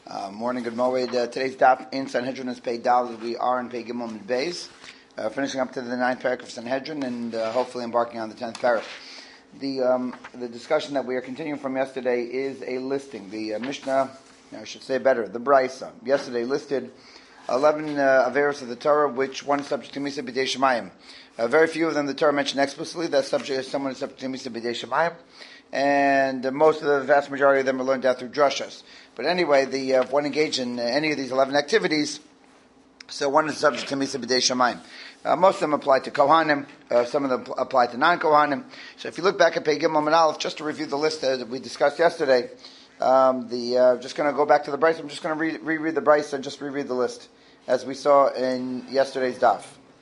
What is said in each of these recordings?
Morning, good morning. Today's daf in Sanhedrin is Pei Dal. We are in Pei Gimel and Beis, finishing up to the 9th parak of Sanhedrin and hopefully embarking on the 10th parak. The discussion that we are continuing from yesterday is a listing. The Mishnah, I should say better, the Brisa, yesterday listed 11 averos of the Torah, which one is subject to Misa B'dei Shemayim. Very few of them the Torah mentioned explicitly that someone is subject to Misa B'dei Shemayim, and the vast majority of them are learned out through drashas. But anyway, if one engaged in any of these 11 activities, so one is subject to Misa B'dei Shemayim. Most of them apply to Kohanim, some of them apply to non-Kohanim. So if you look back at Pei Gimel and Aleph, just to review the list that we discussed yesterday, just going to go back to the Brisa. I'm just going to reread the Brisa and just reread the list, as we saw in yesterday's daf.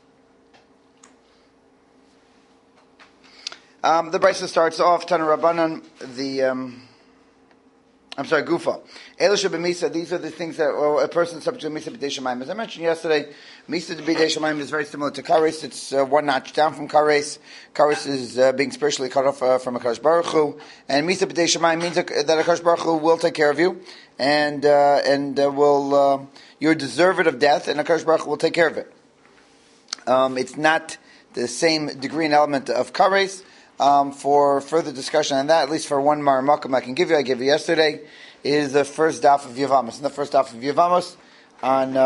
The Brisa starts off, Tana Rabbanan, Gufa. Elisha b'misa, these are the things that a person subject to Misa B'dei Shemayim. As I mentioned yesterday, Misa B'dei Shemayim is very similar to Kares. It's one notch down from Kares. Kares is being spiritually cut off from HaKadosh Baruch Hu. And Misa B'dei Shemayim means that HaKadosh Baruch Hu will take care of you and will you're deserved of death, and HaKadosh Baruch Hu will take care of it. It's not the same degree and element of Kares. For further discussion on that, at least for one Maramakum I gave you yesterday, is the first daf of Yevamos. In the first daf of Yevamos, on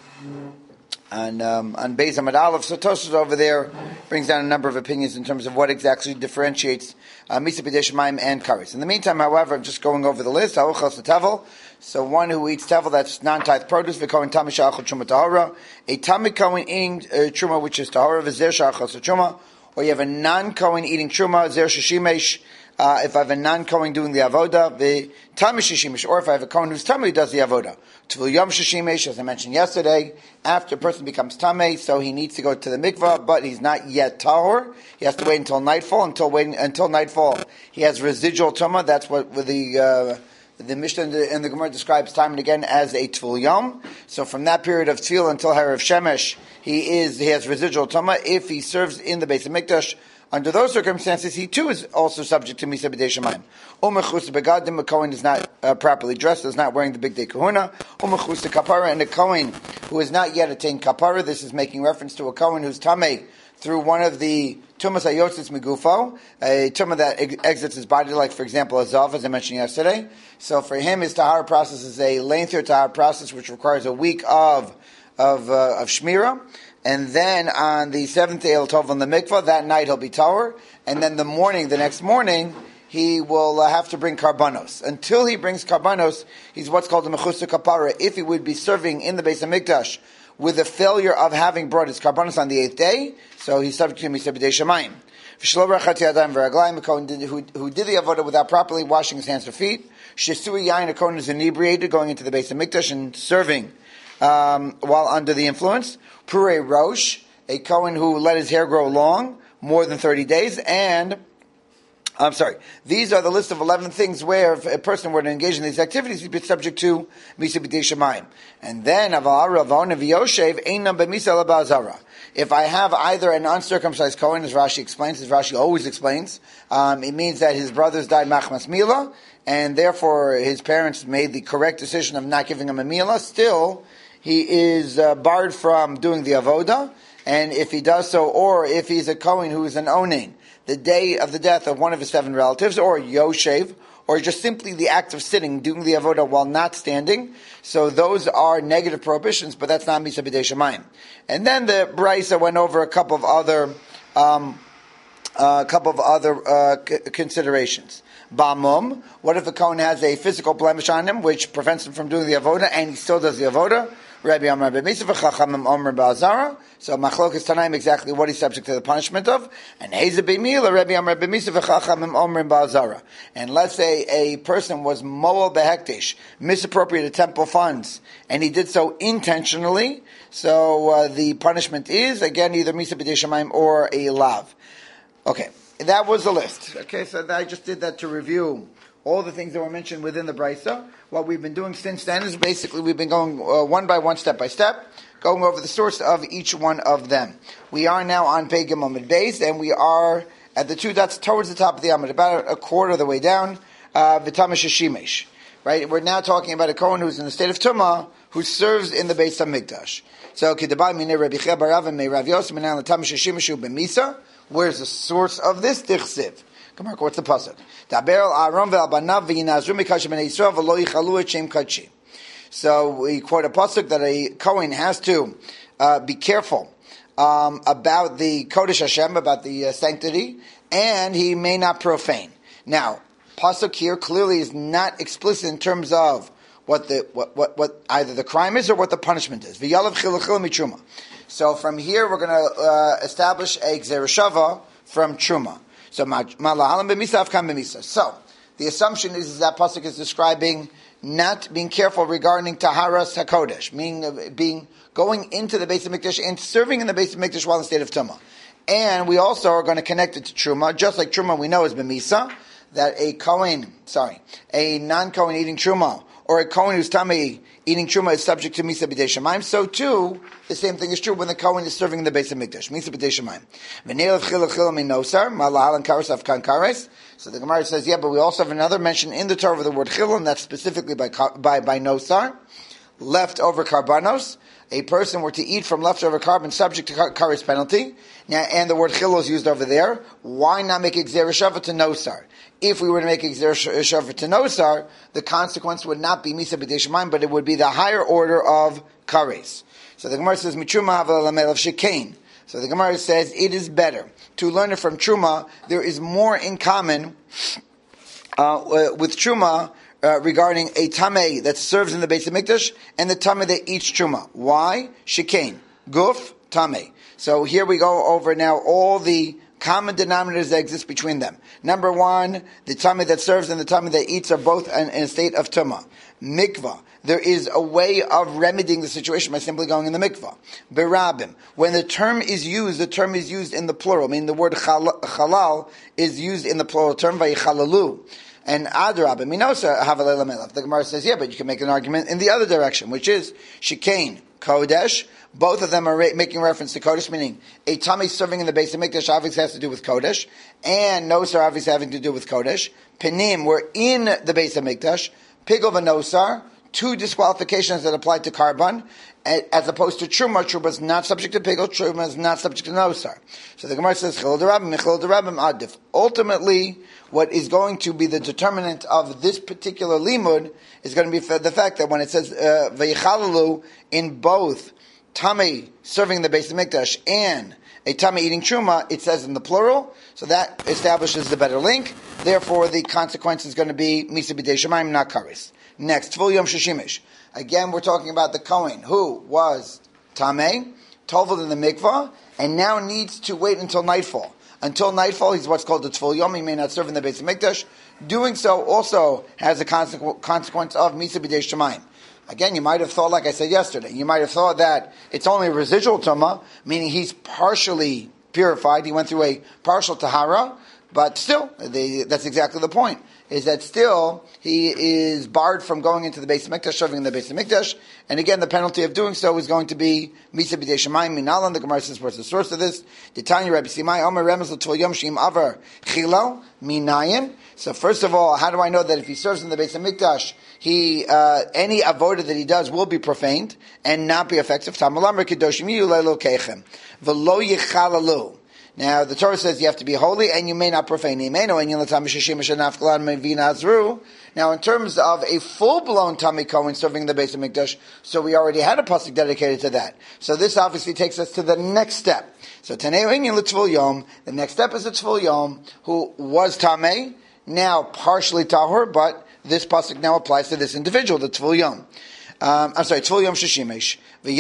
Beis Amud Aleph, so Tosfos over there brings down a number of opinions in terms of what exactly differentiates Misa B'dei Shemayim and Kares. In the meantime, however, I'm just going over the list. So one who eats tevel, that's non-tithe produce, v'kohen tamid she'achol truma tahora, a tamid kohen eating truma which is tahora, v'zer she'achol truma, or you have a non-Kohen eating truma, zer shishimesh, if I have a non-Kohen doing the avoda, the tamish shishimesh, or if I have a Kohen who's tamei who does the avoda. Tvul yom shishimesh, as I mentioned yesterday, after a person becomes tamei, so he needs to go to the mikvah, but he's not yet tahor. He has to wait until nightfall. Until nightfall, he has residual tumah. That's what the Mishnah and the Gemara describes time and again as a Tvul Yom. So from that period of Tefillah until Harav Shemesh, he has residual Tumah. If he serves in the Beis HaMikdash, under those circumstances, he too is also subject to Misa B'dei Shemayim. Umechus begadim, a Kohen is not properly dressed, is not wearing the big day kahuna. Umechus kapara, and a Kohen who has not yet attained kapara. This is making reference to a Kohen who's tamei through one of the tumas hayotzis megufo, a tumah that exits his body, like for example a zav, as I mentioned yesterday. So for him, his tahara process is a lengthier tahara process, which requires a week of shmira, and then on the 7th day he'll tov on the mikvah. That night he'll be tahor, and then the next morning, he will have to bring karbanos. Until he brings karbanos, he's what's called a mechus kapara. If he would be serving in the Beis HaMikdash with the failure of having brought his karbanos on the 8th day, so he's subject to Misa B'dei Shemayim. Who did the avodah without properly washing his hands or feet. Shesui yain, a Kohen is inebriated, going into the Beis HaMikdash and serving while under the influence. Purei Rosh, a Kohen who let his hair grow long, more than 30 days, and these are the list of 11 things where if a person were to engage in these activities, he'd be subject to Misa B'dei Shemayim. And then, if I have either an uncircumcised Kohen, as Rashi always explains, it means that his brothers died machmas mila, and therefore his parents made the correct decision of not giving him a mila. Still, he is barred from doing the avoda, and if he does so, or if he's a Kohen who is an onain, the day of the death of one of his 7 relatives, or Yoshev, or just simply the act of sitting, doing the avodah while not standing. So those are negative prohibitions, but that's not Misa B'dei Shemayim. And then the Brisa went over a couple of other considerations. Bamum, what if a Kohen has a physical blemish on him, which prevents him from doing the avodah, and he still does the avodah? Rabbi Amar b'Misa v'Chachamim Omer b'Azara. So Machlokas Tanaim, exactly what he's subject to the punishment of. And Heza b'Mila, Rabbi Amar b'Misa v'Chachamim Omer b'Azara. And let's say a person was moel behektish, misappropriated temple funds, and he did so intentionally. So the punishment is again either Misa B'dei Shemayim or a lav. Okay, that was the list. Okay, so I just did that to review all the things that were mentioned within the Brisa. What we've been doing since then is basically we've been going one by one, step by step, going over the source of each one of them. We are now on Pei Gimel Amud Beis, and we are at the 2 dots towards the top of the Amud, about a quarter of the way down, V'tamish Hashimesh. right? We're now talking about a Kohen who's in the state of Tumah, who serves in the Beis HaMikdash. So, where's the source of this? Tichsiv. Come on, what's the pasuk? So we quote a pasuk that a Kohen has to be careful about the Kodesh Hashem, about the sanctity, and he may not profane. Now, pasuk here clearly is not explicit in terms of what either the crime is or what the punishment is. So from here we're going to establish a Gzera Shava from Truma. So the assumption is that pasuk is describing not being careful regarding Taharas HaKodesh, meaning going into the Beis HaMikdash and serving in the Beis HaMikdash while in the state of Tumah. And we also are going to connect it to Truma, just like Truma we know is B'misa, that a non-Kohen eating Truma, or a Kohen who's Tamei eating Truma is subject to Misa B'dei Shamayim. So too, the same thing is true when the Kohen is serving in the Beis HaMikdash. Misa B'dei Shamayim. So the Gemara says, yeah, but we also have another mention in the Torah of the word chil, and that's specifically by nosar, leftover karbanos. A person were to eat from leftover carbon subject to kares penalty. Now, and the word chil is used over there. Why not make a Gzera Shava to nosar? If we were to make a Gzera Shava to nosar, the consequence would not be Misa B'dei Shamayim, but it would be the higher order of kares. So the Gemara says, Mitruma Havel Lamel Shekain. So the Gemara says, it is better to learn it from Truma. There is more in common with Truma regarding a Tameh that serves in the Beis HaMikdash and the Tameh that eats Truma. Why? Shekain. Guf, Tameh. So here we go over now all the common denominators that exist between them. Number one, the Tameh that serves and the Tameh that eats are both in a state of Tumah. Mikvah. There is a way of remedying the situation by simply going in the mikvah. Berabim. When the term is used in the plural, meaning the word halal is used in the plural term, vayichalalu. And adrabim, minosa havalei lamelach. The Gemara says, yeah, but you can make an argument in the other direction, which is shekain, kodesh. Both of them are making reference to kodesh, meaning a tummy serving in the Beis HaMikdash obviously has to do with kodesh, and nosar obviously having to do with kodesh. Penim, we're in the Beis HaMikdash. Pigel v'nosar, two disqualifications that apply to carbon, as opposed to Truma. Truma is not subject to Pigel, Truma is not subject to Nosar. So the Gemara says, Chil d'Rabbim, Chil d'Rabbim adif. Ultimately, what is going to be the determinant of this particular limud is going to be the fact that when it says, V'yichalalu, in both Tamei serving the Beis HaMikdash and a Tamei eating Truma, it says in the plural, so that establishes the better link. Therefore, the consequence is going to be Misa B'dei Shamayim, not Karis. Next, Tvul Yom Sheshimish. Again, we're talking about the Kohen who was Tamei, toveled in the mikvah, and now needs to wait until nightfall. Until nightfall, he's what's called the Tvul Yom. He may not serve in the Beis HaMikdash. Doing so also has a consequence of Misa B'dei Shamayim. Again, you might have thought, like I said yesterday, you might have thought that it's only a residual Tumah, meaning he's partially purified. He went through a partial Tahara, but still, that's exactly the point. Is that still he is barred from going into the Beis HaMikdash, serving in the Beis HaMikdash, and again the penalty of doing so is going to be Misa B'dei Shamayim Minalan. The Gemara says, what's the source of this? Titania Rabbi Simai Omer Remes L'Tvul Yom Shim Avar Chilal Minayin. So first of all, how do I know that if he serves in the Beis HaMikdash, any avodah that he does will be profaned and not be effective? Tamalamar Kedoshim Yu Leilo Keichem V'lo Yichalalu. Now, the Torah says you have to be holy and you may not profane. Now, in terms of a full-blown Tamei Kohen serving the Beis HaMikdash, so we already had a pasuk dedicated to that. So this obviously takes us to the next step. So, the next step is the Tvul Yom, who was Tamei, now partially Tahor, but this pasuk now applies to this individual, the Tvul Yom. Tvul Yom Sheshimesh.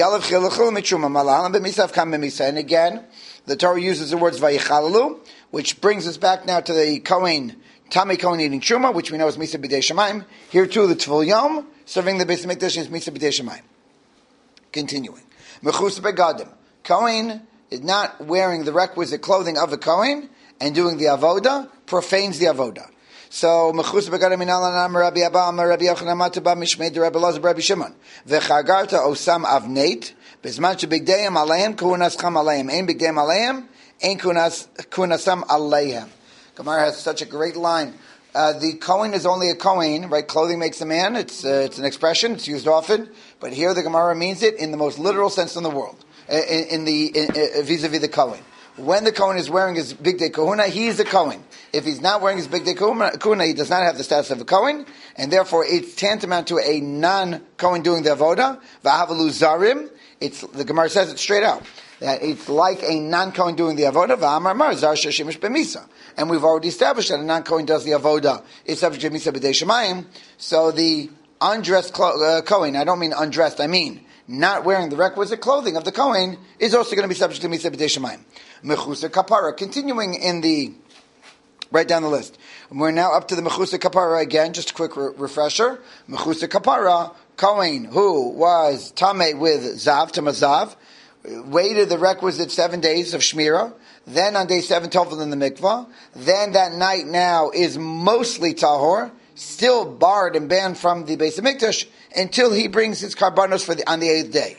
And again, the Torah uses the words vayichalalu, which brings us back now to the Kohen, Tamei Kohen eating Truma, which we know is Misa B'dei Shamayim. Here too, the Tvul Yom, serving the Beis HaMikdash is Misa B'dei Shamayim. Continuing. Mechus begadim. Kohen is not wearing the requisite clothing of a Kohen, and doing the avoda, profanes the avoda. So, Mechus begadim minalan am Rabbi Abba, am Rabbi Yochanan Mataba, Mishmei de Rabbi Elazar, Rabbi Shimon. V'chagarta osam avneit, Bisman shebigdeim aleim kunascham aleim. Ein bigdeim aleim, ein kunasam aleim. Gemara has such a great line the Kohen is only a Kohen, right? Clothing makes a man. It's an expression. It's used often. But here the Gemara means it in the most literal sense in the world, vis-a-vis the Kohen. When the Kohen is wearing his Bigdei Kahuna, he is a Kohen. If he's not wearing his Bigdei Kahuna, he does not have the status of a Kohen, and therefore it's tantamount to a non-Kohen doing the Avoda. V'havalu zarim. The Gemara says it straight out, that it's like a non-Kohen doing the Avoda. V'amar mar zar sheshimish b'misa. And we've already established that a non-Kohen does the Avoda. It's subject to Misa b'dei Shemayim. So the undressed Kohen, I don't mean undressed, I mean not wearing the requisite clothing of the Kohen, is also going to be subject to Misa b'dei Shemayim. Mechusa kapara, continuing in right down the list. We're now up to the Mechusa kapara again, just a quick refresher. Mechusa kapara, Kohen who was Tameh with Zav, Tamazav, waited the requisite 7 days of Shmira, then on day 7 Tovel in the mikvah, then that night now is mostly Tahor, still barred and banned from the Beis HaMikdash until he brings his karbanos on the 8th day.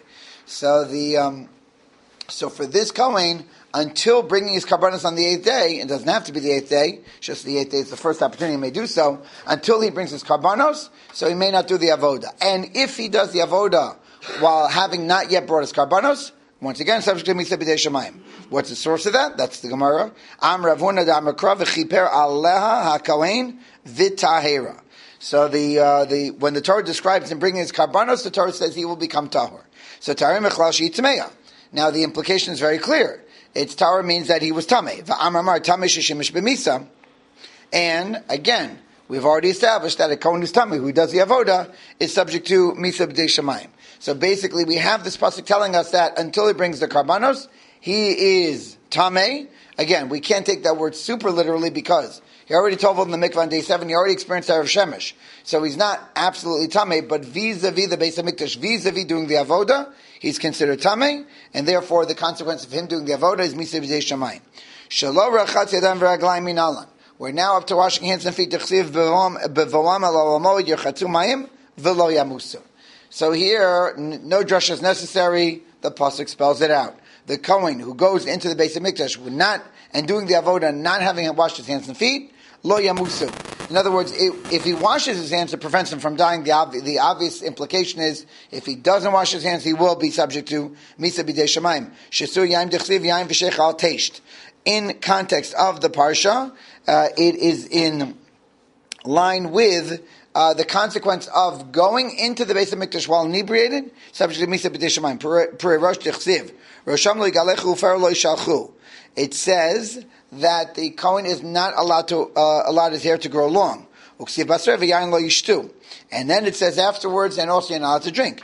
So for this Kohen, until bringing his karbanos on the 8th day, it doesn't have to be the 8th day, just the 8th day is the first opportunity he may do so, until he brings his karbanos, so he may not do the avoda. And if he does the avoda while having not yet brought his karbanos, once again, subject to Misa b'dei Shemayim. What's the source of that? That's the Gemara. Am Rav Huna d'Amar Kra v'chiper aleha haKohen v'tahera. So when the Torah describes him bringing his karbanos, the Torah says he will become tahor. So tarim echlal she'itmeya. Now the implication is very clear. It's tahor means that he was tamei. V'amar mar tamei sheshimish b'misa. And again, we've already established that a Kohen who's tamei, who does the avoda, is subject to Misa b'dei Shemayim. So basically, we have this pasuk telling us that until he brings the karbanos, he is tamei. Again, we can't take that word super literally because he already told in the mikvah on day 7. He already experienced Erev Shemesh, so he's not absolutely tamei. But vis-a-vis the Beis HaMikdash, vis-a-vis doing the avoda, he's considered tamei, and therefore the consequence of him doing the avoda is Misa b'dei Shemayim. Shelo rachatz yadam v'raglayim minalan. We're now up to washing hands and feet. T'chsiv b'voam al alamoid yerchatzu mayim v'lo yamusu. So here, no drush is necessary. The pasuk spells it out. The Kohen who goes into the Beis HaMikdash and doing the avoda, not having washed his hands and feet, lo yamusu. In other words, if he washes his hands, it prevents him from dying. The obvious implication is, if he doesn't wash his hands, he will be subject to Misa b'dei Shemayim. Shesu yaim dechsiv yaim v'shech al teisht. In context of the parsha, it is in line with the consequence of going into the Beis HaMikdash while inebriated, subject to Misa b'dei Shemayim. Purei rosh dechsiv. Rosham lo yigalechu ufer lo yishalchu. It says that the Kohen is not allowed to allow his hair to grow long. And then it says afterwards, and also you're not allowed to drink.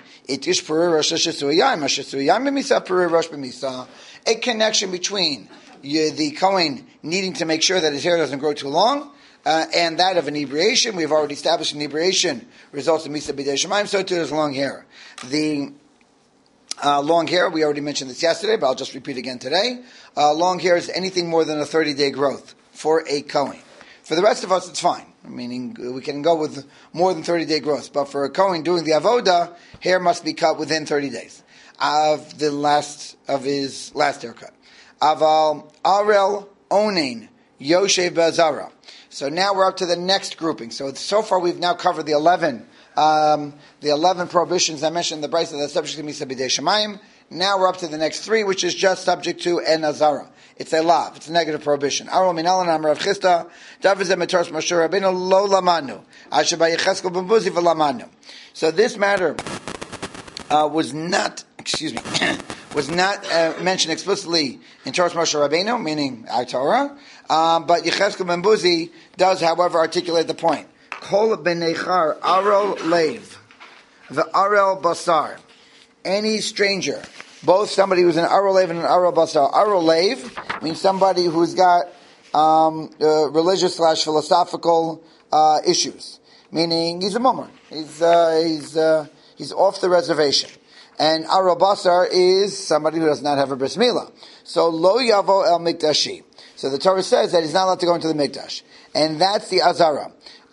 A connection between the Kohen needing to make sure that his hair doesn't grow too long, and that of inebriation. We've already established inebriation results in Misa b'dei Shemayim, so too does long hair. The long hair, we already mentioned this yesterday, but I'll just repeat again today. Long hair is anything more than a 30-day growth for a Kohen. For the rest of us, it's fine. Meaning, we can go with more than 30-day growth. But for a Kohen doing the avoda, hair must be cut within 30 days of his last haircut. Aval arel onein yoshev be'azara. So now we're up to the next grouping. So far we've now covered the 11 prohibitions I mentioned in the Brisa that's subject to Misa b'dei Shemayim. Now we're up to the next 3, which is just subject to en azara. It's a lav. It's a negative prohibition. Arol minalan amar Rav Chisda davizeh metoras Moshe Rabbeinu lo lamanu asher b'Yecheskel ben Buzi v'lamanu. So this matter was not mentioned explicitly in Toras Moshe Rabbeinu, meaning our Torah, but Yecheskel ben Buzi does, however, articulate the point. Kol b'neichar arol leiv v'arel basar. Any stranger, both somebody who's an arol leiv and an arel basar. Arol leiv means somebody who's got religious / philosophical issues, meaning he's a mummer. He's off the reservation. And arel basar is somebody who does not have a bris milah. So lo yavo el mikdashi. So the Torah says that he's not allowed to go into the mikdash, and that's the azara.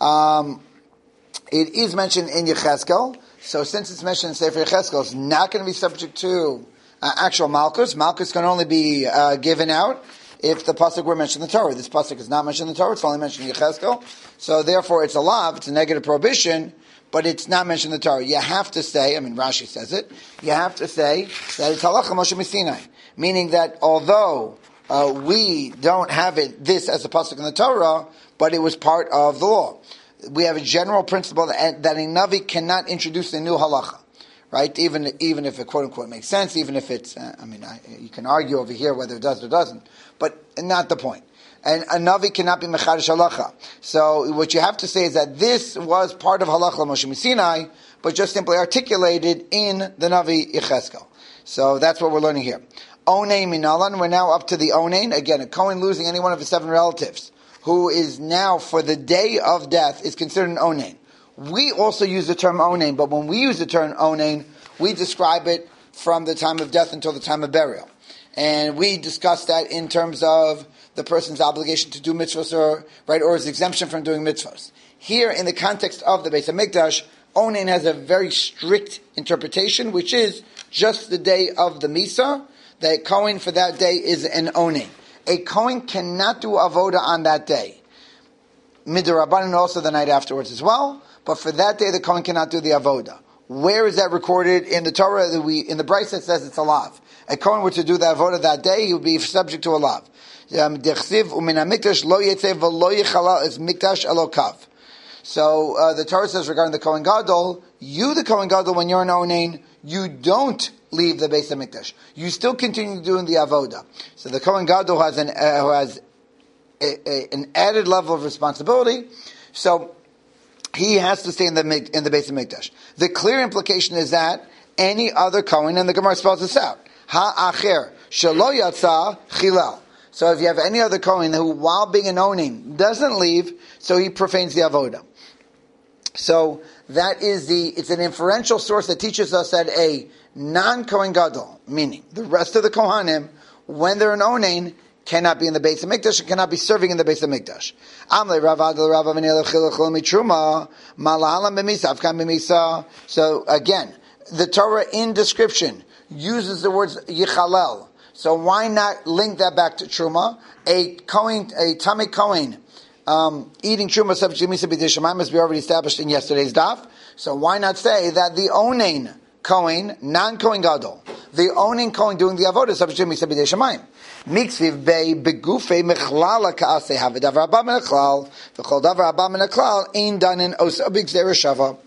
It is mentioned in Yecheskel, so since it's mentioned in Sefer Yecheskel, it's not going to be subject to actual malchus. Malchus can only be given out if the pasuk were mentioned in the Torah. This pasuk is not mentioned in the Torah; it's only mentioned in Yechezkel. So therefore, it's a lav, it's a negative prohibition, but it's not mentioned in the Torah. You have to say, Rashi says it. You have to say that it's halacha Moshe Sinai, meaning that although we don't have this as a pasuk in the Torah, but it was part of the law. We have a general principle that a Navi cannot introduce a new halacha, right? Even if it quote unquote makes sense, even if it's, you can argue over here whether it does or doesn't, but not the point. And a Navi cannot be mechadish halacha. So what you have to say is that this was part of halacha Moshe Sinai, but just simply articulated in the Navi Yechezkel. So that's what we're learning here. Onein minalan, we're now up to the onein. Again, a Kohen losing any one of his 7 relatives, who is now, for the day of death, is considered an onein. We also use the term onein, but when we use the term onein, we describe it from the time of death until the time of burial. And we discuss that in terms of the person's obligation to do mitzvahs or his exemption from doing mitzvahs. Here, in the context of the Beis HaMikdash, onein has a very strict interpretation, which is just the day of the Misa. The Kohen for that day is an onein. A Kohen cannot do avoda on that day. Midrabanan also the night afterwards as well. But for that day, the Kohen cannot do the avoda. Where is that recorded in the Torah? In the Brisa it says it's a lav. A Kohen were to do the avoda that day, he would be subject to a lav. So the Torah says regarding the Kohen Gadol, you the Kohen Gadol, when you're an onein, you don't leave the Beis HaMikdash. You still continue doing the avoda. So the Kohen Gadol has an added level of responsibility. So he has to stay in the Beis HaMikdash. The clear implication is that any other Kohen, and the Gemara spells this out, ha'acher shelo yatsa chilal. So if you have any other Kohen who, while being an onein, doesn't leave, so he profanes the avoda. So that is it's an inferential source that teaches us that a non-Kohen Gadol, meaning the rest of the Kohanim, when they're an onein, cannot be in the Beis HaMikdash and cannot be serving in the Beis HaMikdash. So again, the Torah in description uses the words Yichalel. So why not link that back to Truma? A Tamei Kohen, eating Truma subject to Misa B'dei Shamayim must be already established in yesterday's daf. So why not say that the onein Kohen, non-Kohen Gadol, the onein Kohen doing the avodah subject to Misa B'dei Shamayim. Miksviv bei begufei mechlala ka'aseh havedavar abba min ha'klal v'chol davar abba min ha'klal ein danin osa b'gzera shava.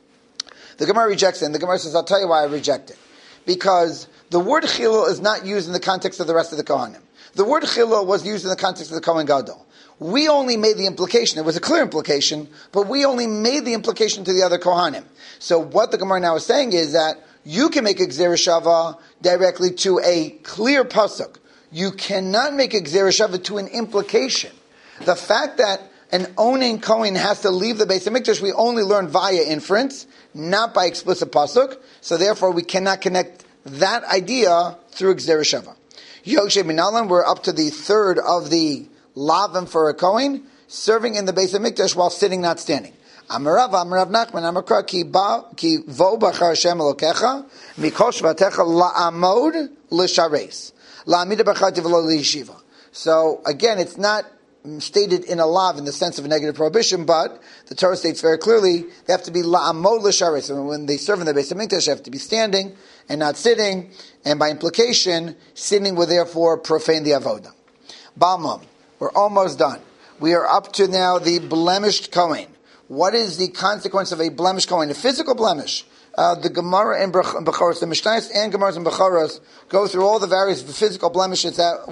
The Gemara rejects it, and the Gemara says, I'll tell you why I reject it. Because the word chilul is not used in the context of the rest of the Kohanim. The word chilul was used in the context of the Kohen Gadol. We only made the implication, it was a clear implication, but we only made the implication to the other Kohanim. So what the Gemara now is saying is that you can make a Gzera Shava directly to a clear pasuk. You cannot make a Gzera Shava to an implication. The fact that an onein Kohen has to leave the Beis HaMikdash, we only learn via inference, not by explicit pasuk, so therefore we cannot connect that idea through Gzera Shava. Yoshe Minalan, we're up to the third of the lavim for a Kohen, serving in the Beis HaMikdash while sitting, not standing. Amarav Nachman, Amakra, ki vo b'achar Hashem Elokecha, mikol shvatecha la'amod l'shares, la'amida b'achar tivlo l'yeshiva. So again, it's not stated in a lav in the sense of a negative prohibition, but the Torah states very clearly they have to be la'amod l'shares. And when they serve in the Beis HaMikdash, they have to be standing and not sitting, and by implication, sitting will therefore profane the avodah. Balmum, we're almost done. We are up to now the blemished Kohen. What is the consequence of a blemished Kohen? A physical blemish. The Gemara in Bechoros, the Mishnayos and Gemaras in Bechoros go through all the various physical blemishes that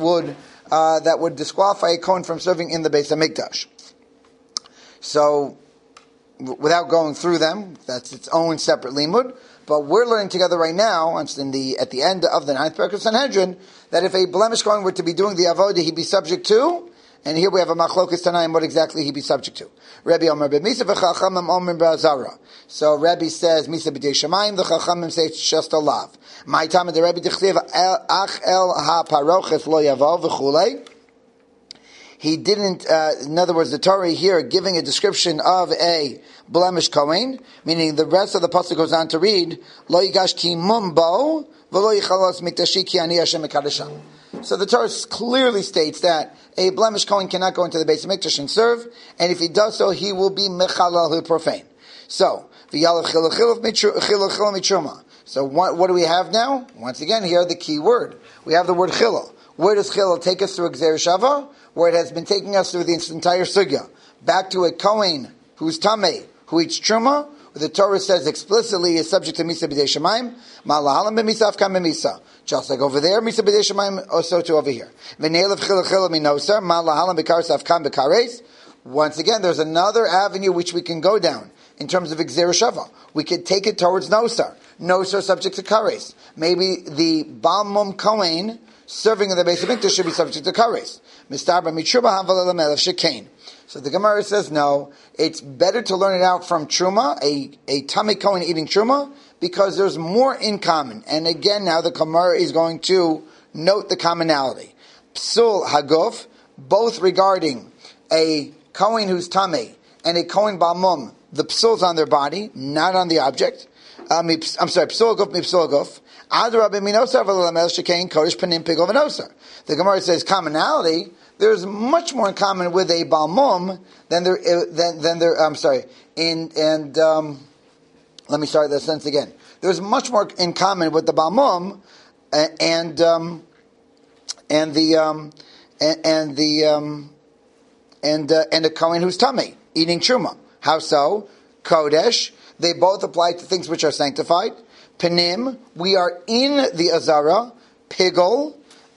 would disqualify a Kohen from serving in the Beis HaMikdash. So, without going through them, that's its own separate limud. But we're learning together right now, at the end of the 9th parak of Sanhedrin, that if a blemished Kohen were to be doing the avodah, he'd be subject to. And here we have a machlokas tanaim, what exactly he'd be subject to. Rabbi Omer b'misa v'chachamim omer b'azara. So Rabbi says, misa b'dei shamayim, the chachamim say it's just a lav. My time of the Rabbi dichtiv, ach el ha-paroches lo yavo v'chulei. He didn't, in other words, the Torah here giving a description of a blemished Kohen, meaning the rest of the pasuk goes on to read, lo yigash ki mumbo, v'lo yichalos mikdashi ki ani Hashem mekadesham. So the Torah clearly states that a blemished Kohen cannot go into the Beis Hamikdash and serve, and if he does so, he will be mechalal, he'll profane. So, v'yalav chilul mitruma. So what do we have now? Once again, here the key word. We have the word chilul. Where does chilul take us through Gzeir Shava? Where it has been taking us through the entire sugya. Back to a Kohen who's tamei, who eats truma, where the Torah says explicitly is subject to Misa B'dei Shamayim, Ma'alahalam b'Misa Afkam b'Misa. Just like over there, Misa B'dei Shamayim, also to over here. V'ne'elav chilul chilul minosar, Ma'alahalam b'kares Afkam b'kares. Once again, there's another avenue which we can go down in terms of Gzeir Shava. We could take it towards Nosar. Nosar subject to Kares. Maybe the Baal Mum Kohen serving in the Beis Hamikdash should be subject to Kares. Mistarba Mitruba Havalel Melech Shekain. So the Gemara says no, it's better to learn it out from Truma, a Tamei Kohen eating Truma, because there's more in common. And again, now the Gemara is going to note the commonality. Psul Haguf, both regarding a Kohen who's Tamei and a Kohen Baal Mum, the psul's on their body, not on the object. I'm sorry, psul aguf mi psul aguf. Adra b'minosar v'lamel shekain kodesh panim pigol v'nosar. The Gemara says commonality. There's much more in common with a Baal Mum than there. I'm sorry. Let me start that sentence again. There's much more in common with the Baal Mum and the Kohen who's tamei eating truma. How so? Kodesh. They both apply to things which are sanctified. Panim. We are in the Azara. Pigol.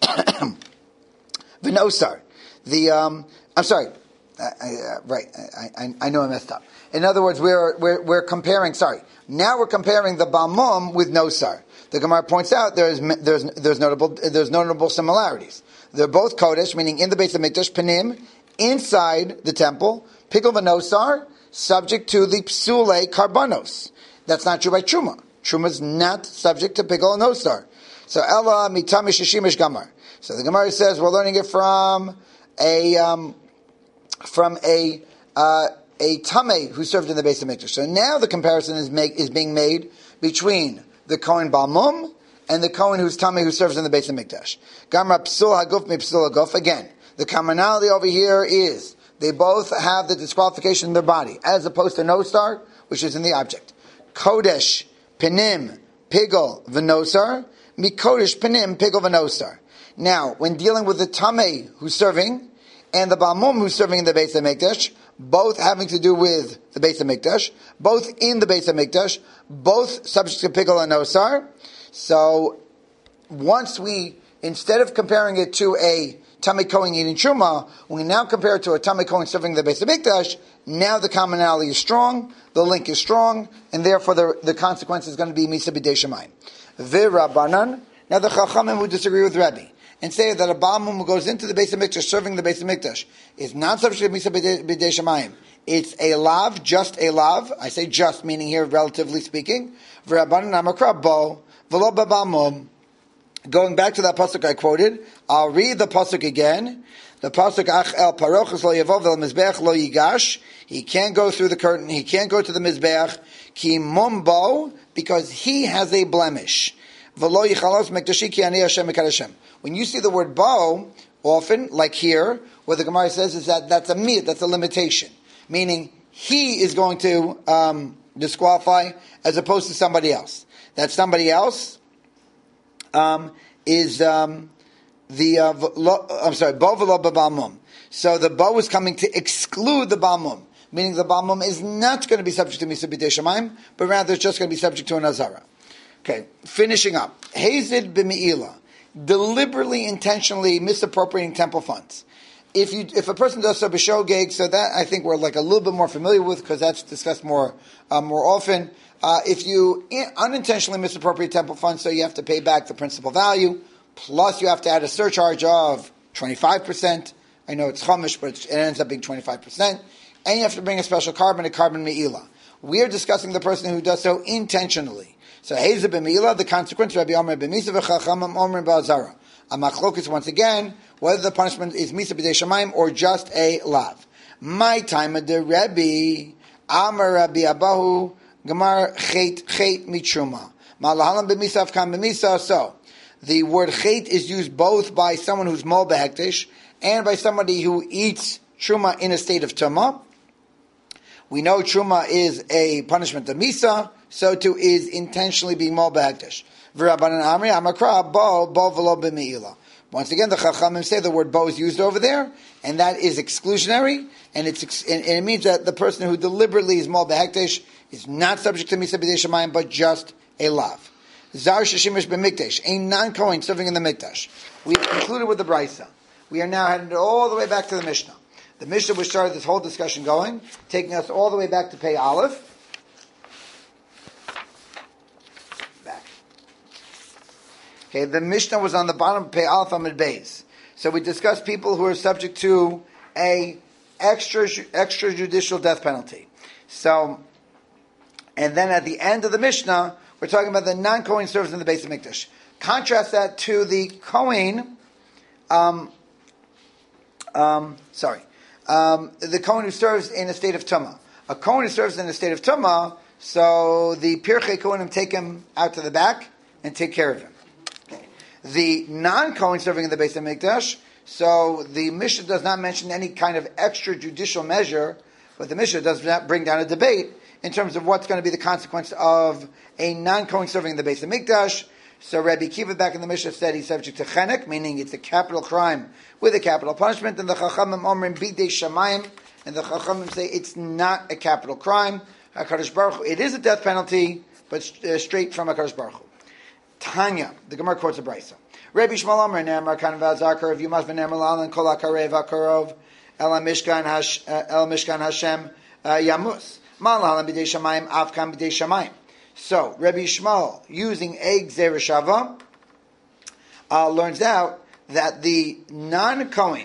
V'nosar. I'm sorry. Right. I know I messed up. In other words, we're comparing. Sorry. Now we're comparing the Baal Mum with Nosar. The Gemara points out there's notable similarities. They're both Kodesh, meaning in the Beis Hamikdash. Panim, inside the temple. Pigol v'nosar, subject to the psule karbanos. That's not true by Truma. Truma is not subject to Pigol and Nosar. So Ella mitami shishimish gamar. So the Gemara says we're learning it from a tamei who served in the Beis Hamikdash. So now the comparison is being made between the Kohen Baal Mum and the Kohen who's tamei who serves in the Beis Hamikdash. Gamra psul haguf mi psul haguf. Again, the commonality over here is they both have the disqualification in their body, as opposed to Nosar, which is in the object. Kodesh, Pinim, Pigol, V'nosar, Mikodesh, Pinim, Pigol, V'nosar. Now, when dealing with the Tamei who's serving, and the Baal Mum who's serving in the Beis HaMikdash, both having to do with the Beis HaMikdash, both in the Beis HaMikdash, both subject to Pigol and Nosar. So, once we, instead of comparing it to a Tamei Kohen eating Truma, we now compare it to a Tamei Kohen serving the Beis HaMikdash. Now the commonality is strong, the link is strong, and therefore the consequence is going to be Misa B'dei Shamayim. V'Rabbanan, now the Chachamim would disagree with Rabbi and say that a Baal Mum who goes into the Beis HaMikdash serving the Beis HaMikdash is not subject to Misa B'dei Shamayim. It's a lav, just a lav. I say just, meaning here relatively speaking. V'Rabbanan Amakra Bo, V'lo Baal Mum. Going back to that pasuk I quoted, I'll read the pasuk again. The pasuk Ach el parochos lo yavov el mizbeach lo yigash. He can't go through the curtain. He can't go to the mizbeach. Ki mumbo, because he has a blemish. V'lo yichalos mekdashi ki ani Hashem mekadeshem. When you see the word bo, often like here, what the Gemara says is that that's a mit, that's a limitation, meaning he is going to disqualify as opposed to somebody else. That somebody else is bo v'lo b'Baal Mum. So the bo is coming to exclude the Baal Mum, meaning the Baal Mum is not going to be subject to Misa B'dei Shamayim, but rather it's just going to be subject to an Azara. Okay, finishing up. Hazid b'me'ila, deliberately, intentionally misappropriating temple funds. If a person does so b'shogeg, so that I think we're like a little bit more familiar with because that's discussed more often. If you unintentionally misappropriate temple funds, so you have to pay back the principal value, plus you have to add a surcharge of 25%. I know it's chumash, but it ends up being 25%. And you have to bring a special carbon, a carbon me'ila. We are discussing the person who does so intentionally. So heza b'me'ila, the consequence, Rabbi Omer b'misa v'chachamim omer b'azara. A machlokes once again, whether the punishment is misa b'dei shamayim or just a lav. My time of the Rebbe, Amar Rabbi Abahu, Gemar chet mitruma. Malahalam b'misa avkam b'misa. So the word chet is used both by someone who's mol behektish and by somebody who eats truma in a state of tumah. We know truma is a punishment of misa, so too is intentionally being mol behektish. V'Rabbanan Amri Amakra bo v'lo b'meila. Once again, the Chachamim say the word bo is used over there, and that is exclusionary, and it means that the person who deliberately is mol behektish is not subject to misa b'dei shamayim, but just a lav. Zar sheshimish b'mikdash, a non-Kohen serving in the mikdash. We have concluded with the Brisa. We are now headed all the way back to the Mishnah. The Mishnah which started this whole discussion going, taking us all the way back to Pei Aleph. Back. Okay, the Mishnah was on the bottom of Pei Aleph Amid Beis. So we discussed people who are subject to a extrajudicial death penalty. So, and then at the end of the Mishnah, we're talking about the non-Kohen servers in the Beis Hamikdash. Contrast that to the Kohen, the Kohen who serves in a state of Tumah. A Kohen who serves in a state of Tumah, so the Pirchei Kohanim take him out to the back and take care of him. Okay. The non-Kohen serving in the Beis Hamikdash, so the Mishnah does not mention any kind of extrajudicial measure, but the Mishnah does not bring down a debate in terms of what's going to be the consequence of a non-Kohen serving in the Beis Hamikdash. So Rabbi Kiva back in the Mishnah said he's subject to chenek, meaning it's a capital crime with a capital punishment, and the Chachamim omrim bidei shamayim, and the Chachamim say it's not a capital crime. HaKadosh Baruch Hu, it is a death penalty, but straight from HaKadosh Baruch Hu. Tanya, the Gemara quotes a brisa. Rabbi Shmuel Omer Ne'emar kan v'azakar you must v'ne'emar l'alan kol ha'karev ha'karov el Mishkan Hashem yamus mal l'alan b'dei shamayim afkan b'dei shamayim. So Rabbi Shmuel, using a Gzera Shava, learns out that the non-Kohen,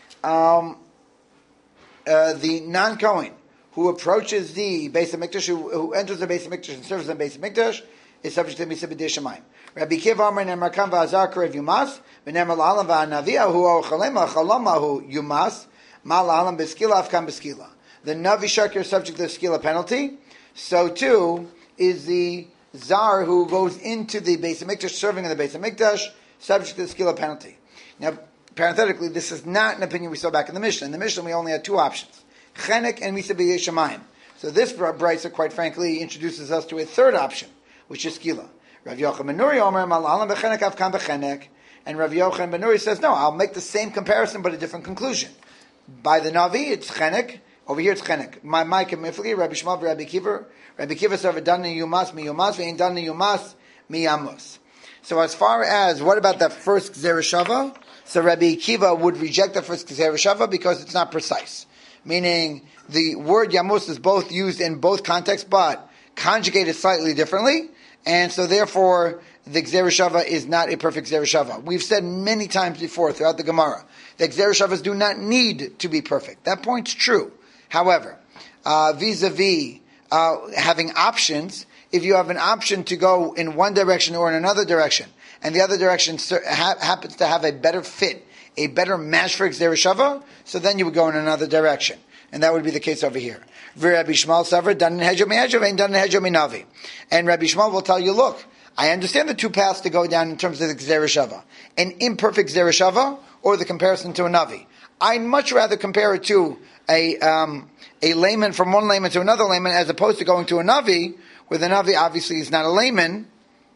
who approaches the Beis Hamikdash, who enters the Beis Hamikdash and serves in the Beis Hamikdash, is subject to Misa B'dei Shamayim. Rabbi Kiva Amar Ne'emar Kan V'Azar Karev Yumas V'Ne'emar L'Alam V'Anaviyahu Chalamahu Yumas Ma L'Alam B'Skila Afkan B'Skila. The Navi Sheker is subject to the Skila penalty. So too is the Zar who goes into the Beis Hamikdash, serving in the Beis Hamikdash, subject to the Skila penalty. Now, parenthetically, this is not an opinion we saw back in the Mishnah. In the Mishnah, we only had two options: Chenek and Misa B'dei Shamayim. So this brisa, quite frankly, introduces us to a third option, which is Skila. Rav Yochanan ben Nuri Omer Malalam b'Chenek Avkan b'Chenek, and Rav Yochanan ben Nuri says, no, I'll make the same comparison but a different conclusion. By the Navi, it's Chenek. Over here, it's Chenek. My Mifli, Rabbi Shmuel, Rabbi Kiva. Rabbi Kiva said, "Dani yumas mi yumas, ve'in dani yumas mi yamus." So as far as what about that first Gzera Shava? So Rabbi Kiva would reject the first Gzera Shava because it's not precise. Meaning the word yamus is both used in both contexts, but conjugated slightly differently, and so therefore the Gzera Shava is not a perfect Gzera Shava. We've said many times before throughout the Gemara that Gzera Shavas do not need to be perfect. That point's true. However, vis-a-vis having options, if you have an option to go in one direction or in another direction, and the other direction happens to have a better fit, a better match for Gzera Shava, so then you would go in another direction. And that would be the case over here. Rabbi Shmuel suffered, done in Hedjo mi-Hedjo, and done in Hedjo mi-Navi. And Rabbi Shmuel will tell you, look, I understand the two paths to go down in terms of the Gzera Shava. An imperfect Gzera Shava, or the comparison to a Navi. I'd much rather compare it to a layman, from one layman to another layman, as opposed to going to a Navi, where the Navi obviously is not a layman.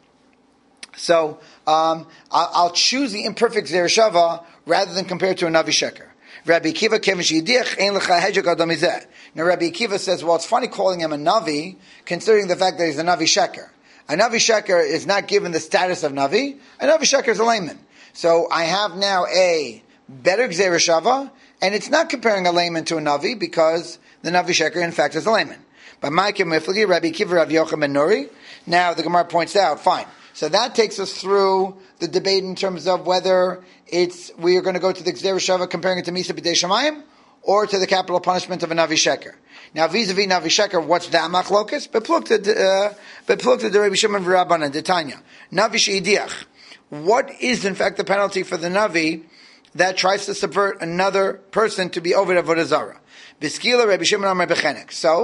So I'll choose the imperfect Gzera Shava rather than compare it to a Navi Sheker. Rabbi Kiva Now Rabbi Kiva says, well, it's funny calling him a Navi, considering the fact that he's a Navi Sheker. A Navi Sheker is not given the status of Navi. A Navi Sheker is a layman. So I have now a better Gzera Shava, and it's not comparing a layman to a Navi, because the Navi Sheker, in fact, is a layman. But Ma'akim Miflagi, Rabbi Kiva, Rav Yochanan ben Nuri. Now the Gemara points out, fine. So that takes us through the debate in terms of whether we are going to go to the Gzera Shava comparing it to Misa B'dei Shamayim, or to the capital punishment of a Navi Sheker. Now, vis-a-vis Navi Sheker, what's that machlokas? Beplukta the Rabbi Shimon v'Rabbanan, the Tanya. Navi she'idiach. What is, in fact, the penalty for the Navi that tries to subvert another person to be over Avodah Zarah? B'skila Rabbi Shimon Amar b'chenek. So,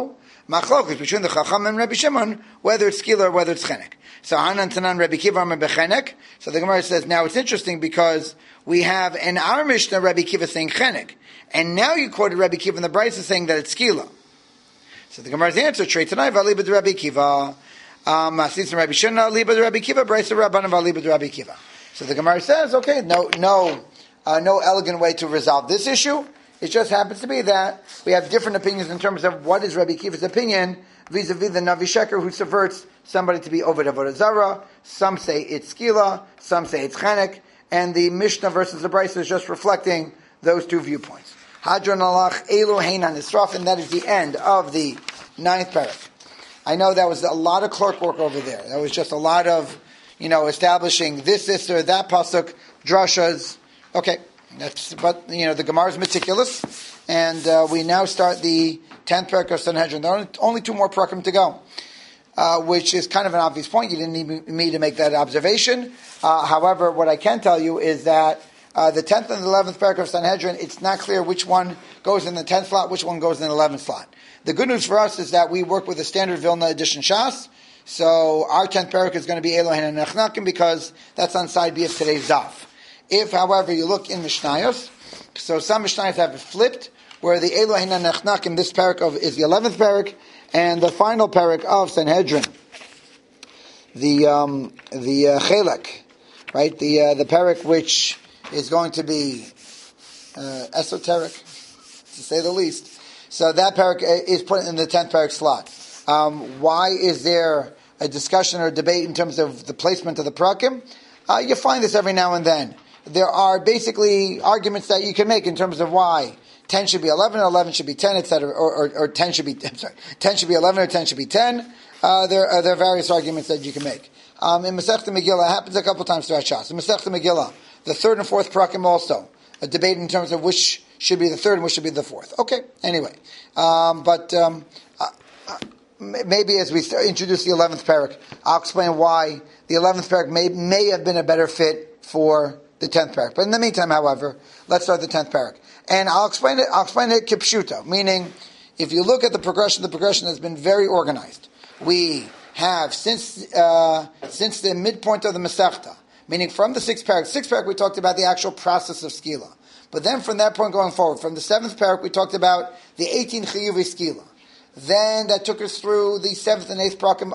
Machlokes between the Chacham and Rabbi Shimon, whether it's skila or whether it's chenek. So Hanan Tanan Rabbi Kiva Amar bechenek. So the Gemara says now it's interesting because we have in our Mishnah Rabbi Kiva saying chenek, and now you quoted Rabbi Kiva in the Brisa saying that it's skila. So the Gemara's answer: Trei Tanai v'alibad Rabbi Kiva. Masis Rabbi Shimon alibad Rabbi Kiva. Brisa Rabbanan v'alibad Rabbi Kiva. So the Gemara says, okay, no elegant way to resolve this issue. It just happens to be that we have different opinions in terms of what is Rabbi Kiva's opinion vis-a-vis the Navi Sheker who subverts somebody to be Oved Avodah Zarah. Some say it's skila, some say it's chenek, and the Mishnah versus the Brisa is just reflecting those two viewpoints. Hadron alach elu heinan nisraf, and that is the end of the 9th parak. I know that was a lot of clerk work over there. That was just a lot of, establishing this or that pasuk, drashas. Okay, but the Gemara is meticulous, and we now start the 10th parak of Sanhedrin. There are only 2 more parakim to go, which is kind of an obvious point. You didn't need me to make that observation. However, what I can tell you is that the 10th and the 11th parak of Sanhedrin, it's not clear which one goes in the 10th slot, which one goes in the 11th slot. The good news for us is that we work with the standard Vilna edition Shas, so our 10th parak is going to be Elohim and Nechnakim because that's on side B of today's Daf. If, however, you look in Mishnayos, so some Mishnayos have it flipped, where the Elohim and Nechnakim, this parak is the 11th parak, and the final parak of Sanhedrin, the Chelek, right? The parak which is going to be esoteric, to say the least. So that parak is put in the 10th parak slot. Why is there a discussion or debate in terms of the placement of the parakim? You find this every now and then. There are basically arguments that you can make in terms of why 10 should be 11, or 11 should be 10, etc., or 10 should be 10 should be 11, or 10 should be 10. There are various arguments that you can make. In Masechta Megillah, it happens a couple times throughout Shas. In Masechta Megillah, the 3rd and 4th parakim also, a debate in terms of which should be the 3rd and which should be the 4th. Okay, anyway. Maybe as we introduce the 11th parak, I'll explain why the 11th parak may have been a better fit for the 10th parak. But in the meantime, however, let's start the 10th parak. And I'll explain it kipshuto, meaning if you look at the progression has been very organized. We have, since the midpoint of the Masechta, meaning from the 6th parak we talked about the actual process of skila. But then from that point going forward, from the 7th parak we talked about the 18 chiyuvi skila. Then that took us through the 7th and 8th parakim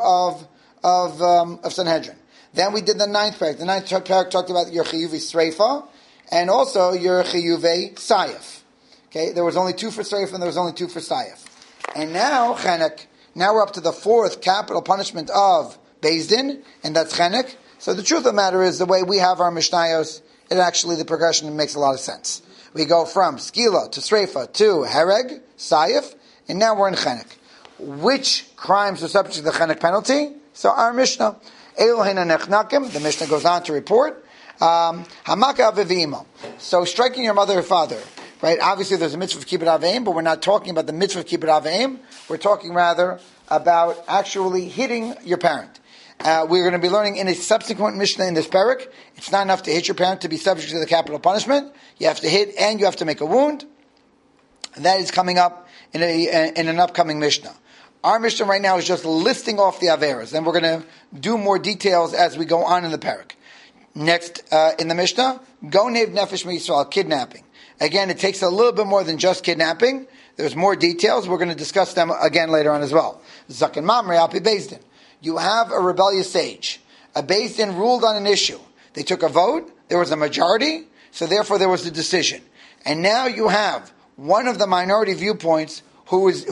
of Sanhedrin. Then we did the 9th parak. The 9th parak talked about your chiyuvi sreifa and also your chiyuvi sayef. Okay, there was only 2 for sreifa and there was only 2 for sayef. And now chenek. Now we're up to the 4th capital punishment of Beis Din, and that's chenek. So the truth of the matter is, the way we have our Mishnayos, the progression makes a lot of sense. We go from skila to sreifa to hereg, sayef, and now we're in chenek. Which crimes are subject to the chenek penalty? So our Mishnah, Elohim Nechnakim, the Mishnah goes on to report, Hamaka Avivimo. So striking your mother or father, right? Obviously there's a mitzvah of kibbut aveim, but we're not talking about the mitzvah of kibbut aveim. We're talking rather about actually hitting your parent. We're going to be learning in a subsequent Mishnah in this parak. It's not enough to hit your parent to be subject to the capital punishment. You have to hit and you have to make a wound. And that is coming up in an upcoming Mishnah. Our Mishnah right now is just listing off the Averas. Then we're going to do more details as we go on in the parak. Next, in the Mishnah, Gonev Nefesh Yisrael, kidnapping. Again, it takes a little bit more than just kidnapping. There's more details. We're going to discuss them again later on as well. Zaken Mamre Alpi Beis Din. You have a rebellious sage. A Beis Din ruled on an issue. They took a vote. There was a majority. So therefore there was a decision. And now you have one of the minority viewpoints who's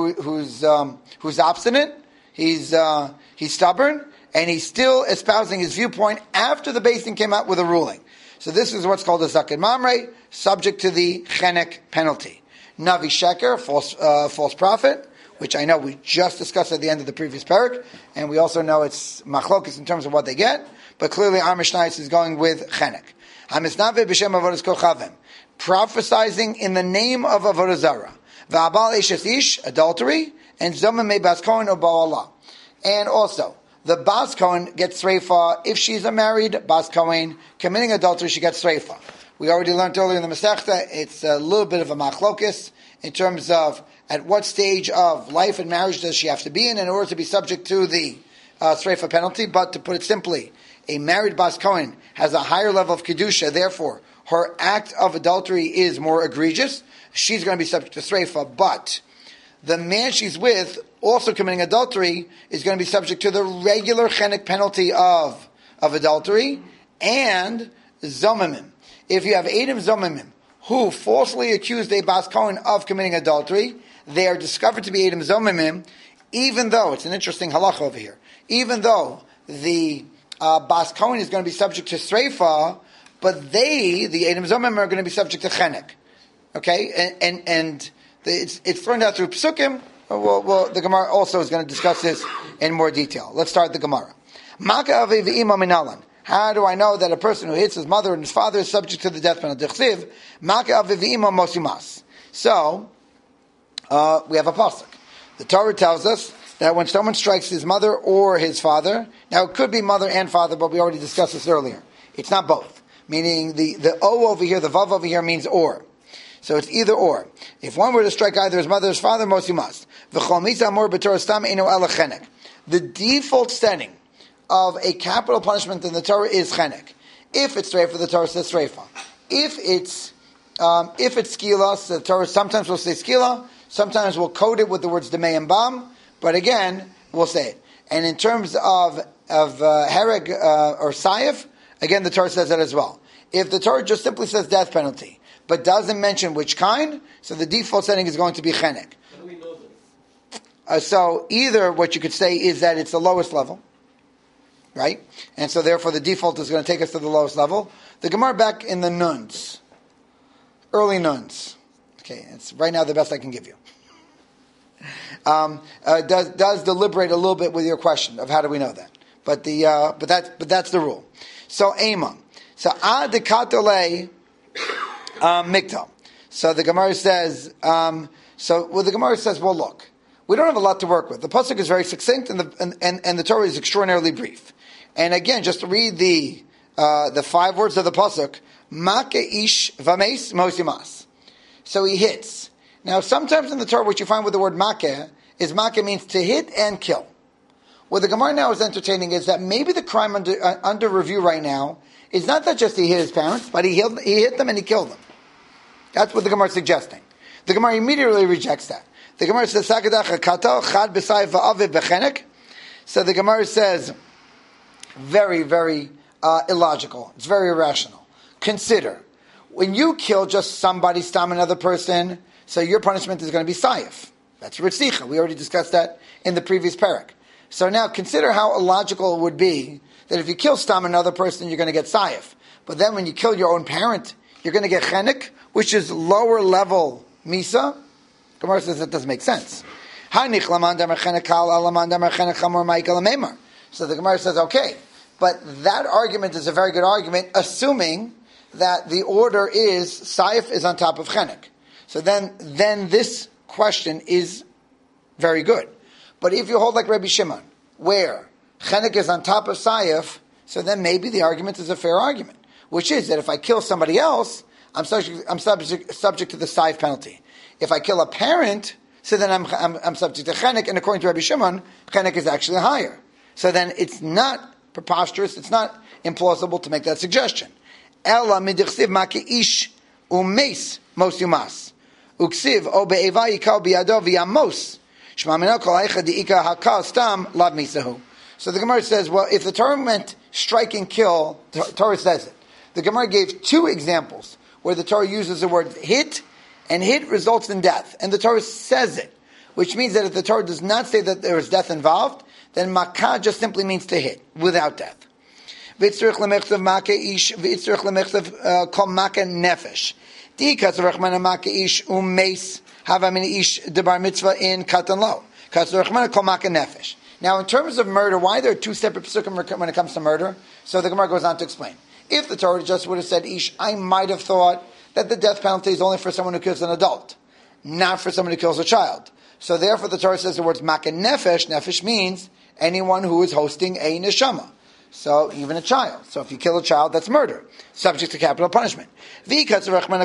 obstinate. He's stubborn. And he's still espousing his viewpoint after the Beis Din came out with a ruling. So this is what's called a Zaken Mamre, subject to the Chenek penalty. Navi Sheker, false prophet, which I know we just discussed at the end of the previous parak, and we also know it's machlokes in terms of what they get, but clearly our Mishnah is going with Chenek. Hamisnave b'shem avodas kochavim, prophesizing in the name of Avodah Zarah. V'abal eshes ish, adultery, and zoma me bas kohen o ba'ala. And also, the Bas Kohen gets Sreifa. If she's a married Bas Kohen committing adultery, she gets Sreifa. We already learned earlier in the Masechta, it's a little bit of a machlokis in terms of at what stage of life and marriage does she have to be in order to be subject to the Sreifa penalty. But to put it simply, a married Bas Kohen has a higher level of Kedusha, therefore her act of adultery is more egregious. She's going to be subject to Sreifa, but the man she's with, also committing adultery, is going to be subject to the regular chenek penalty of adultery and zomimim. If you have Edom zomimim who falsely accused a Bas Kohen of committing adultery, they are discovered to be Edom zomimim, even though, it's an interesting halacha over here, even though the Bas Kohen is going to be subject to Sreifa, but they, the Edom zomimim, are going to be subject to chenek. Okay? And it's thrown out through Psukim. Well, the Gemara also is going to discuss this in more detail. Let's start the Gemara. Maka aviv v'imo minalan. How do I know that a person who hits his mother and his father is subject to the death penalty? Maka aviv v'imo mosimas. So, we have a pasuk. The Torah tells us that when someone strikes his mother or his father, now it could be mother and father, but we already discussed this earlier. It's not both. Meaning the O over here, the Vav over here means or. So it's either or. If one were to strike either his mother or his father, most he must. The default setting of a capital punishment in the Torah is chenek. If it's streifa, the Torah says streifa. If it's skila, so the Torah sometimes will say skila, sometimes we'll code it with the words demei and bam, but again, we'll say it. And in terms of hereg or sayif, again, the Torah says that as well. If the Torah just simply says death penalty, but doesn't mention which kind, so the default setting is going to be chenek. How do we know this? So either what you could say is that it's the lowest level, right? And so therefore the default is going to take us to the lowest level. The Gemara back in the Nuns, early Nuns, okay, it's right now the best I can give you, does deliberate a little bit with your question of how do we know that. But that's the rule. So Ema. So Adikatole Miktal. So the Gemara says, well, look, we don't have a lot to work with. The pasuk is very succinct, and the Torah is extraordinarily brief. And again, just to read the 5 words of the pasuk, Make ish vames mosimas. So he hits. Now, sometimes in the Torah, what you find with the word make is make means to hit and kill. What the Gemara now is entertaining is that maybe the crime under review right now is not that just he hit his parents, but he hit them and he killed them. That's what the Gemara is suggesting. The Gemara immediately rejects that. The Gemara says, so the Gemara says, very, very illogical. It's very irrational. Consider, when you kill just somebody, stam another person, so your punishment is going to be sayif. That's ritzicha. We already discussed that in the previous parak. So now consider how illogical it would be that if you kill stam another person, you're going to get sayif. But then when you kill your own parent, you're going to get chenek, which is lower level misa. Gemara says that doesn't make sense. So the Gemara says, okay, but that argument is a very good argument, assuming that the order is sayif is on top of chenek. So then this question is very good. But if you hold like Rabbi Shimon, where chenek is on top of sayif, so then maybe the argument is a fair argument, which is that if I kill somebody else, I'm subject to the sayif penalty. If I kill a parent, so then I'm subject to chenek, and according to Rabbi Shimon, chenek is actually higher. So then it's not preposterous, it's not implausible to make that suggestion. Ela midichsiv maki'ish umeis mos yumas. Uksiv o be'eva yikal biyado v'yamos. Shma minah kol haicha di'ika hakal stam lav misahu. So the Gemara says, well, if the Torah meant strike and kill, the Torah says it. The Gemara gave 2 examples where the Torah uses the word hit, and hit results in death. And the Torah says it, which means that if the Torah does not say that there is death involved, then makah just simply means to hit, without death. V'tzrich lemechtav makah ish, v'tzrich lemechtav kol makah nefesh. Di'katzarech mana makah ish umeis hava min ish debar mitzvah in katan lo. Katzarech mana kol makah nefesh. Now, in terms of murder, why there are 2 separate psukim when it comes to murder? So the Gemara goes on to explain. If the Torah just would have said ish, I might have thought that the death penalty is only for someone who kills an adult, not for someone who kills a child. So therefore the Torah says the words makah nefesh. Nefesh means anyone who is hosting a neshama. So even a child. So if you kill a child, that's murder, subject to capital punishment. Now, if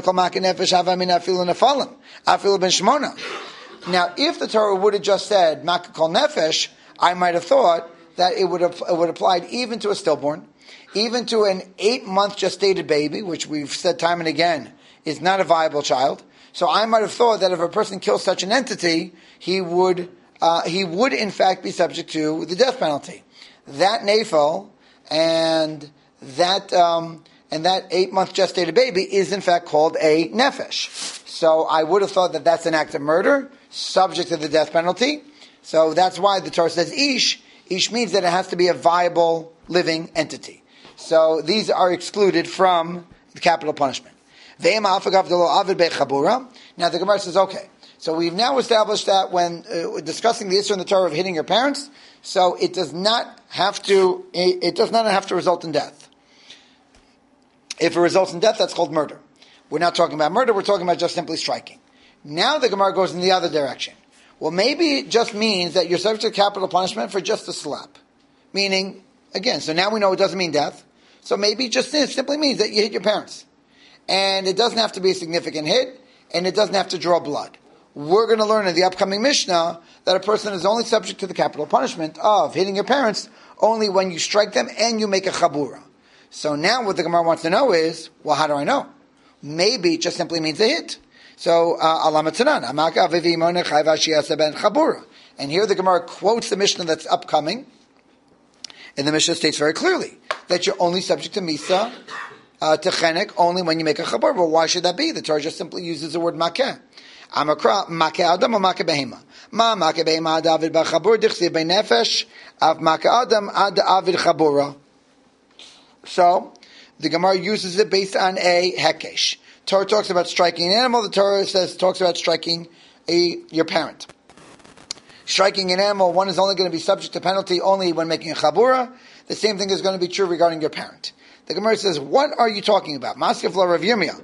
the Torah would have just said Makah kol nefesh, I might have thought that it would apply even to a stillborn, even to an 8-month gestated baby, which we've said time and again is not a viable child. So I might have thought that if a person kills such an entity, he would in fact be subject to the death penalty. That nafel and that 8-month gestated baby is in fact called a nefesh. So I would have thought that that's an act of murder, subject to the death penalty. So that's why the Torah says ish. Ish means that it has to be a viable living entity. So these are excluded from the capital punishment. Now the Gemara says, okay, so we've now established that when discussing the issue in the Torah of hitting your parents, so it does not have to result in death. If it results in death, that's called murder. We're not talking about murder, we're talking about just simply striking. Now the Gemara goes in the other direction. Well, maybe it just means that you're subject to capital punishment for just a slap. Meaning, again, so now we know it doesn't mean death. So maybe it just simply means that you hit your parents. And it doesn't have to be a significant hit, and it doesn't have to draw blood. We're going to learn in the upcoming Mishnah that a person is only subject to the capital punishment of hitting your parents only when you strike them and you make a chabura. So now what the Gemara wants to know is, well, how do I know? Maybe it just simply means a hit. So, and here the Gemara quotes the Mishnah that's upcoming, and the Mishnah states very clearly that you're only subject to Misa, to Chenek, only when you make a chabur. But why should that be? The Torah just simply uses the word makeh. Amakra, makeh adam or makeh behema? Ma makeh behema ad avid b'chabur, dichsi b'nefesh, av makeh adam ad avid chabura. So, the Gemara uses it based on a hekesh. Torah talks about striking an animal. The Torah talks about striking your parent. Striking an animal, one is only going to be subject to penalty only when making a chabura. The same thing is going to be true regarding your parent. The Gemara says, what are you talking about? Maskef la Rav Yirmiyah.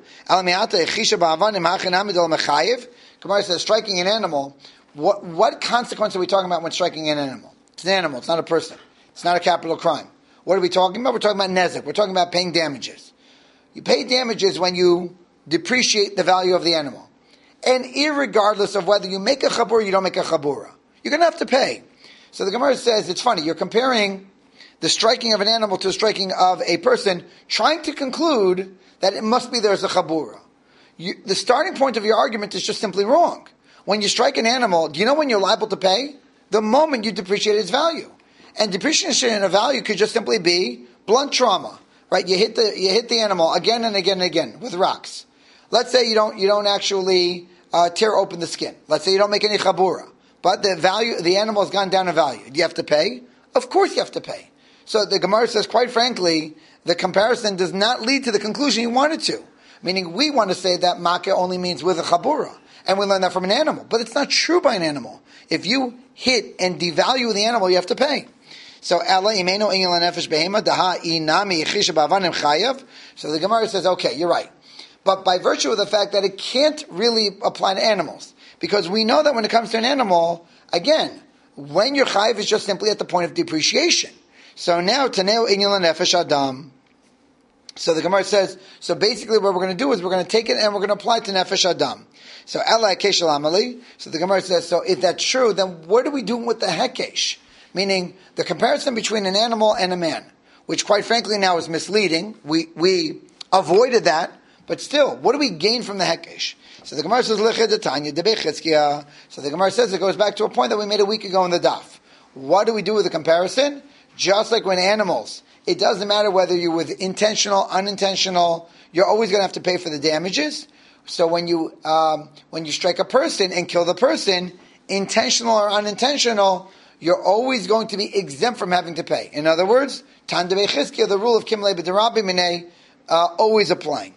Gemara says, striking an animal. What consequence are we talking about when striking an animal? It's an animal. It's not a person. It's not a capital crime. What are we talking about? We're talking about nezek. We're talking about paying damages. You pay damages when you depreciate the value of the animal. And irregardless of whether you make a chabura or you don't make a chabura, you're going to have to pay. So the Gemara says, it's funny, you're comparing the striking of an animal to the striking of a person, trying to conclude that it must be there's a chabura. The starting point of your argument is just simply wrong. When you strike an animal, do you know when you're liable to pay? The moment you depreciate its value. And depreciation of value could just simply be blunt trauma, right? You hit the animal again and again and again with rocks. Let's say you don't actually tear open the skin. Let's say you don't make any chabura, but the animal has gone down in value. Do you have to pay? Of course you have to pay. So the Gemara says, quite frankly, the comparison does not lead to the conclusion you wanted to. Meaning we want to say that makeh only means with a chabura. And we learn that from an animal. But it's not true by an animal. If you hit and devalue the animal, you have to pay. So So the Gemara says, okay, you're right. But by virtue of the fact that it can't really apply to animals. Because we know that when it comes to an animal, again, when your chayiv is just simply at the point of depreciation. So now, Taneo Inyan Nefesh Adam. So the Gemara says, so basically what we're going to do is we're going to take it and we're going to apply it to Nefesh Adam. So Ela Hekesh Amali. So the Gemara says, so if that's true, then what are we doing with the Hekesh? Meaning, the comparison between an animal and a man, which quite frankly now is misleading. We avoided that, but still, what do we gain from the Hekesh? So the Gemara says, so the Gemara says it goes back to a point that we made a week ago in the daf. What do we do with the comparison? Just like when animals, it doesn't matter whether you're with intentional, unintentional, you're always going to have to pay for the damages. So when you strike a person and kill the person, intentional or unintentional, you're always going to be exempt from having to pay. In other words, Tan Debei Chizkiya, the rule of Kimlei B'Derabi Minei, always applying.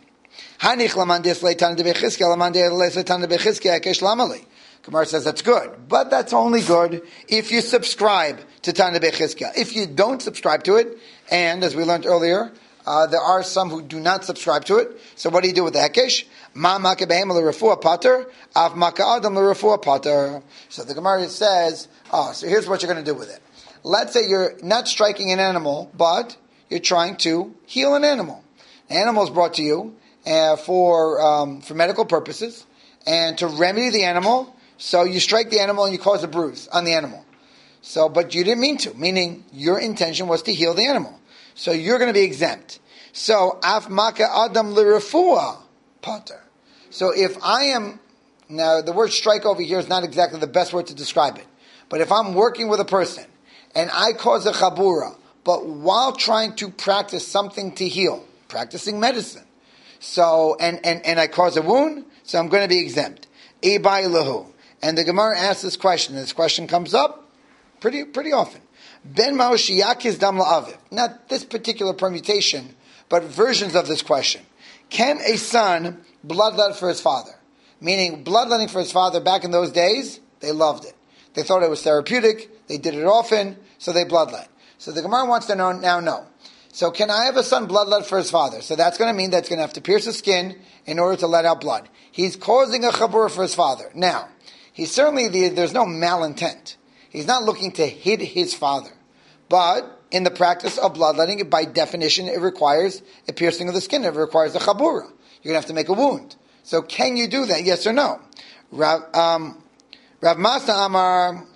Gemara says that's good, but that's only good if you subscribe to Tana Bechizkiah. If you don't subscribe to it, and as we learned earlier, there are some who do not subscribe to it. So what do you do with the Hekesh? Ma maka behem l'refuah pater, av maka adam l'refuah pater. So the Gemara says, so here's what you're going to do with it. let's say you're not striking an animal, but you're trying to heal an animal. The animal is brought to you for medical purposes and to remedy the animal. So you strike the animal and you cause a bruise on the animal. So, but you didn't mean to, meaning your intention was to heal the animal. So you're going to be exempt. So, af maka adam l'refua pater. So if I am, now the word strike over here is not exactly the best word to describe it. But if I'm working with a person and I cause a chabura, but while trying to practice something to heal, practicing medicine, so, and I cause a wound, so I'm going to be exempt. Ibai lahu. And the Gemara asks this question, and this question comes up pretty often. Ben ma'oshiyakiz dam la'aviv. Not this particular permutation, but versions of this question. Can a son bloodlet for his father? Meaning, bloodletting for his father back in those days, they loved it. They thought it was therapeutic, they did it often, so they bloodlet. So the Gemara wants to know. So can I have a son bloodlet for his father? So that's going to mean that's going to have to pierce his skin in order to let out blood. He's causing a chabur for his father. Now, he's certainly, there's no malintent. He's not looking to hit his father. But in the practice of bloodletting, by definition, it requires a piercing of the skin. It requires a chabura. You're going to have to make a wound. So can you do that? Yes or no? Rav Masna Amar,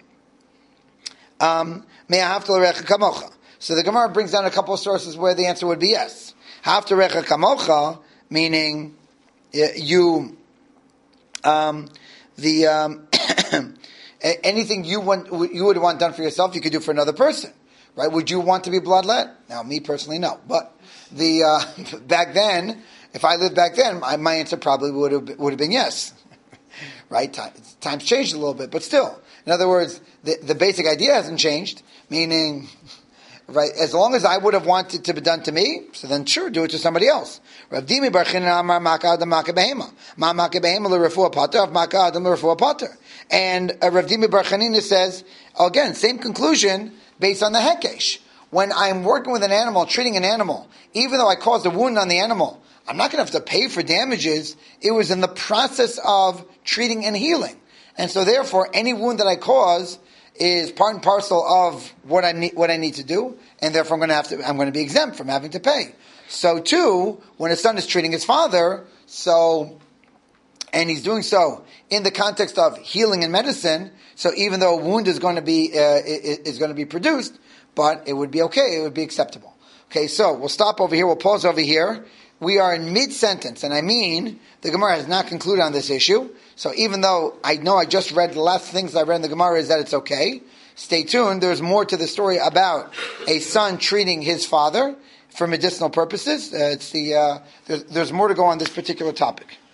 Me'ahavta l'recha kamocha. So the Gemara brings down a couple of sources where the answer would be yes. Hafta recha kamocha, meaning anything you would want done for yourself, you could do for another person, right? Would you want to be bloodlet? Now, me personally, no. But back then, if I lived back then, my answer probably would have been yes, right? Times changed a little bit, but still, in other words, the basic idea hasn't changed. Meaning, right? As long as I would have wanted to be done to me, so then sure, do it to somebody else. Rav Dimi bar Chinan amar maka adam maka behema. Ma maka behema l'refuah pater, av maka adam l'refuah pater. And Rav Dimi bar Chinan says, again, same conclusion based on the hekesh. When I'm working with an animal, treating an animal, even though I caused a wound on the animal, I'm not going to have to pay for damages. It was in the process of treating and healing. And so therefore, any wound that I cause is part and parcel of what I need to do, and therefore I'm going to be exempt from having to pay. So too, when a son is treating his father, and he's doing so in the context of healing and medicine, so even though a wound is going to be produced, but it would be okay, it would be acceptable. Okay, so we'll stop over here, we'll pause over here. We are in mid-sentence, and I mean, the Gemara has not concluded on this issue. So even though I know I just read the last things I read in the Gemara is that it's okay, stay tuned. There's more to the story about a son treating his father for medicinal purposes. There's more to go on this particular topic.